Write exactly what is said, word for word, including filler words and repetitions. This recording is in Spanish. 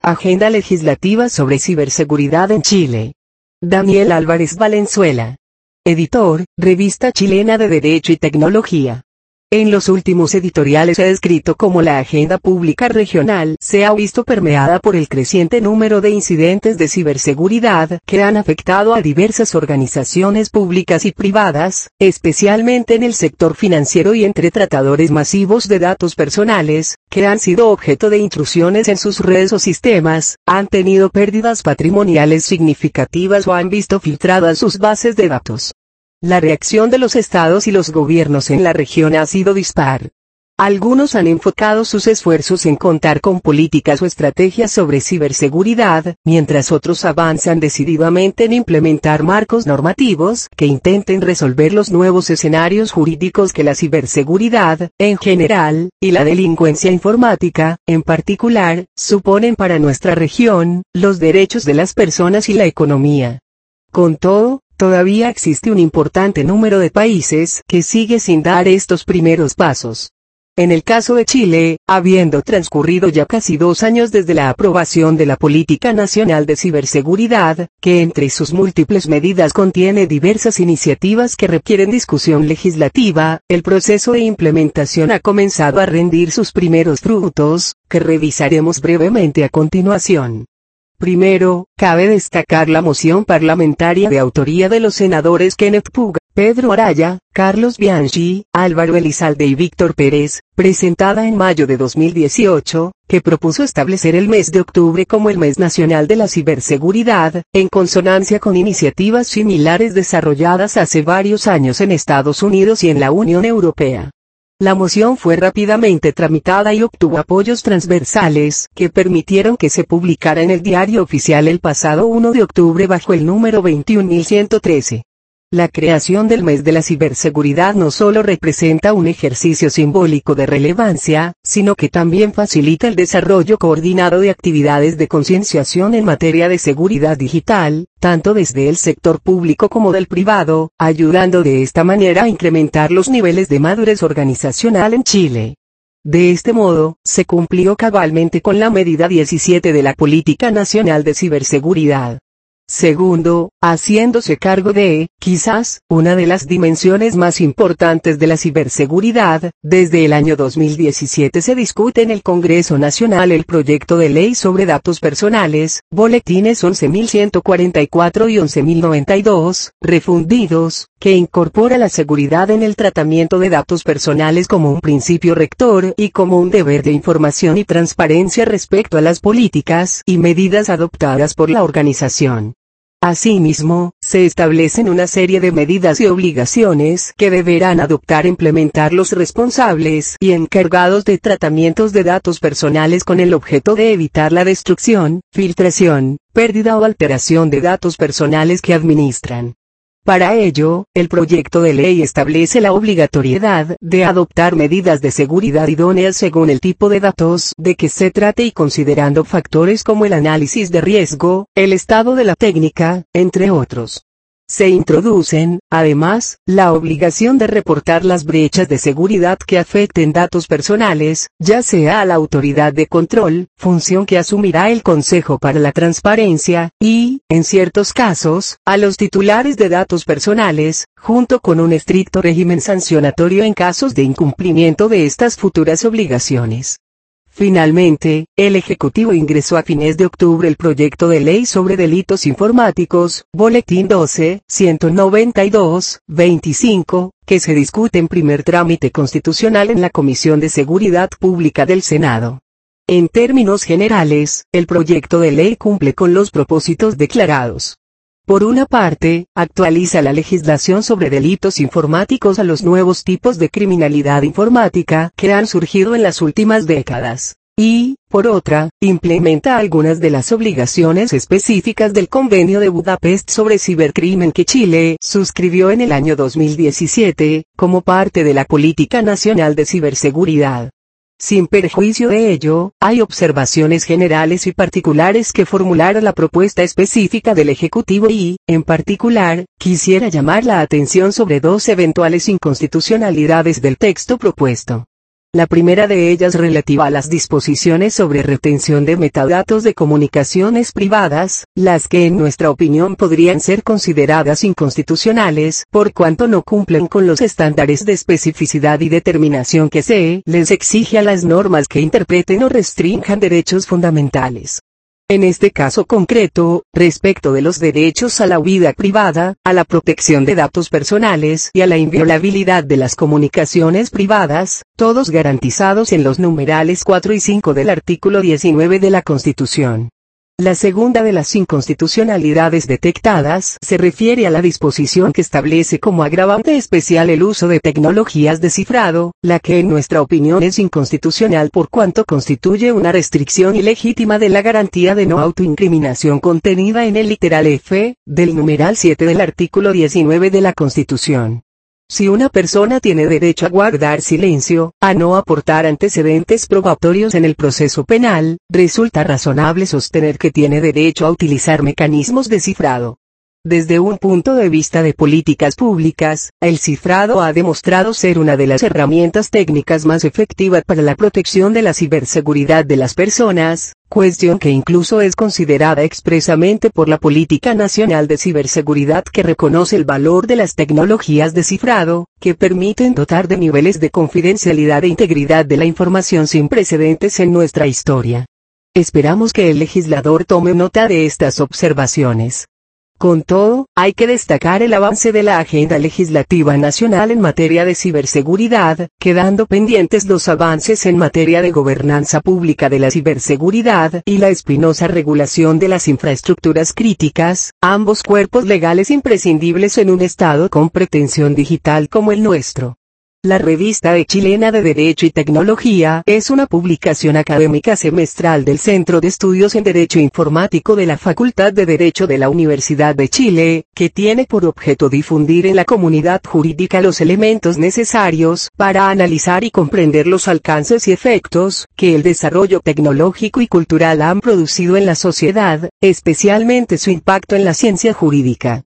Agenda legislativa sobre ciberseguridad en Chile. Daniel Álvarez Valenzuela. Editor, Revista Chilena de Derecho y Tecnología. En los últimos editoriales se ha descrito cómo la agenda pública regional se ha visto permeada por el creciente número de incidentes de ciberseguridad que han afectado a diversas organizaciones públicas y privadas, especialmente en el sector financiero y entre tratadores masivos de datos personales, que han sido objeto de intrusiones en sus redes o sistemas, han tenido pérdidas patrimoniales significativas o han visto filtradas sus bases de datos. La reacción de los estados y los gobiernos en la región ha sido dispar. Algunos han enfocado sus esfuerzos en contar con políticas o estrategias sobre ciberseguridad, mientras otros avanzan decididamente en implementar marcos normativos que intenten resolver los nuevos escenarios jurídicos que la ciberseguridad, en general, y la delincuencia informática, en particular, suponen para nuestra región, los derechos de las personas y la economía. Con todo, todavía existe un importante número de países que sigue sin dar estos primeros pasos. En el caso de Chile, habiendo transcurrido ya casi dos años desde la aprobación de la Política Nacional de Ciberseguridad, que entre sus múltiples medidas contiene diversas iniciativas que requieren discusión legislativa, el proceso de implementación ha comenzado a rendir sus primeros frutos, que revisaremos brevemente a continuación. Primero, cabe destacar la moción parlamentaria de autoría de los senadores Kenneth Puga, Pedro Araya, Carlos Bianchi, Álvaro Elizalde y Víctor Pérez, presentada en mayo de dos mil dieciocho, que propuso establecer el mes de octubre como el mes nacional de la ciberseguridad, en consonancia con iniciativas similares desarrolladas hace varios años en Estados Unidos y en la Unión Europea. La moción fue rápidamente tramitada y obtuvo apoyos transversales que permitieron que se publicara en el Diario Oficial el pasado uno de octubre bajo el número veintiún mil ciento trece. La creación del mes de la ciberseguridad no solo representa un ejercicio simbólico de relevancia, sino que también facilita el desarrollo coordinado de actividades de concienciación en materia de seguridad digital, tanto desde el sector público como del privado, ayudando de esta manera a incrementar los niveles de madurez organizacional en Chile. De este modo, se cumplió cabalmente con la medida diecisiete de la Política Nacional de Ciberseguridad. Segundo, haciéndose cargo de, quizás, una de las dimensiones más importantes de la ciberseguridad, desde el año dos mil diecisiete se discute en el Congreso Nacional el proyecto de ley sobre datos personales, boletines once mil ciento cuarenta y cuatro y once mil noventa y dos, refundidos, que incorpora la seguridad en el tratamiento de datos personales como un principio rector y como un deber de información y transparencia respecto a las políticas y medidas adoptadas por la organización. Asimismo, se establecen una serie de medidas y obligaciones que deberán adoptar e implementar los responsables y encargados de tratamientos de datos personales con el objeto de evitar la destrucción, filtración, pérdida o alteración de datos personales que administran. Para ello, el proyecto de ley establece la obligatoriedad de adoptar medidas de seguridad idóneas según el tipo de datos de que se trate y considerando factores como el análisis de riesgo, el estado de la técnica, entre otros. Se introducen, además, la obligación de reportar las brechas de seguridad que afecten datos personales, ya sea a la autoridad de control, función que asumirá el Consejo para la Transparencia, y, en ciertos casos, a los titulares de datos personales, junto con un estricto régimen sancionatorio en casos de incumplimiento de estas futuras obligaciones. Finalmente, el Ejecutivo ingresó a fines de octubre el proyecto de ley sobre delitos informáticos, boletín doce, ciento noventa y dos, veinticinco, que se discute en primer trámite constitucional en la Comisión de Seguridad Pública del Senado. En términos generales, el proyecto de ley cumple con los propósitos declarados. Por una parte, actualiza la legislación sobre delitos informáticos a los nuevos tipos de criminalidad informática que han surgido en las últimas décadas. Y, por otra, implementa algunas de las obligaciones específicas del Convenio de Budapest sobre cibercrimen que Chile suscribió en el año dos mil diecisiete, como parte de la Política Nacional de Ciberseguridad. Sin perjuicio de ello, hay observaciones generales y particulares que formular a la propuesta específica del Ejecutivo y, en particular, quisiera llamar la atención sobre dos eventuales inconstitucionalidades del texto propuesto. La primera de ellas relativa a las disposiciones sobre retención de metadatos de comunicaciones privadas, las que en nuestra opinión podrían ser consideradas inconstitucionales, por cuanto no cumplen con los estándares de especificidad y determinación que se les exige a las normas que interpreten o restrinjan derechos fundamentales. En este caso concreto, respecto de los derechos a la vida privada, a la protección de datos personales y a la inviolabilidad de las comunicaciones privadas, todos garantizados en los numerales cuatro y cinco del artículo diecinueve de la Constitución. La segunda de las inconstitucionalidades detectadas se refiere a la disposición que establece como agravante especial el uso de tecnologías de cifrado, la que en nuestra opinión es inconstitucional por cuanto constituye una restricción ilegítima de la garantía de no autoincriminación contenida en el literal F, del numeral siete del artículo diecinueve de la Constitución. Si una persona tiene derecho a guardar silencio, a no aportar antecedentes probatorios en el proceso penal, resulta razonable sostener que tiene derecho a utilizar mecanismos de cifrado. Desde un punto de vista de políticas públicas, el cifrado ha demostrado ser una de las herramientas técnicas más efectivas para la protección de la ciberseguridad de las personas, cuestión que incluso es considerada expresamente por la Política Nacional de Ciberseguridad que reconoce el valor de las tecnologías de cifrado, que permiten dotar de niveles de confidencialidad e integridad de la información sin precedentes en nuestra historia. Esperamos que el legislador tome nota de estas observaciones. Con todo, hay que destacar el avance de la agenda legislativa nacional en materia de ciberseguridad, quedando pendientes los avances en materia de gobernanza pública de la ciberseguridad y la espinosa regulación de las infraestructuras críticas, ambos cuerpos legales imprescindibles en un Estado con pretensión digital como el nuestro. La Revista de Chilena de Derecho y Tecnología es una publicación académica semestral del Centro de Estudios en Derecho Informático de la Facultad de Derecho de la Universidad de Chile, que tiene por objeto difundir en la comunidad jurídica los elementos necesarios para analizar y comprender los alcances y efectos que el desarrollo tecnológico y cultural han producido en la sociedad, especialmente su impacto en la ciencia jurídica.